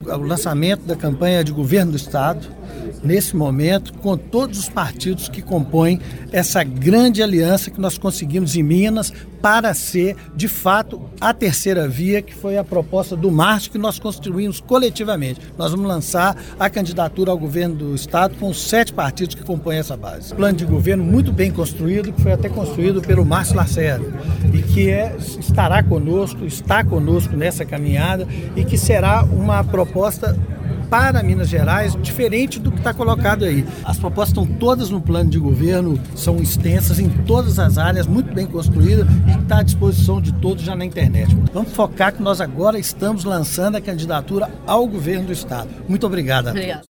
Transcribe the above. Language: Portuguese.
o lançamento da campanha de governo do Estado, nesse momento, com todos os partidos que compõem essa grande aliança que nós conseguimos em Minas para ser, de fato, a terceira via, que foi a proposta do Márcio, que nós construímos coletivamente. Nós vamos lançar a candidatura ao governo do Estado com os 7 partidos que compõem essa base. Plano de governo muito bem construído, que foi até construído pelo Márcio Lacerda, e que está conosco nessa caminhada, e que será uma proposta para Minas Gerais, diferente do que está colocado aí. As propostas estão todas no plano de governo, são extensas em todas as áreas, muito bem construídas e está à disposição de todos já na internet. Vamos focar que nós agora estamos lançando a candidatura ao governo do Estado. Muito obrigado. Obrigado.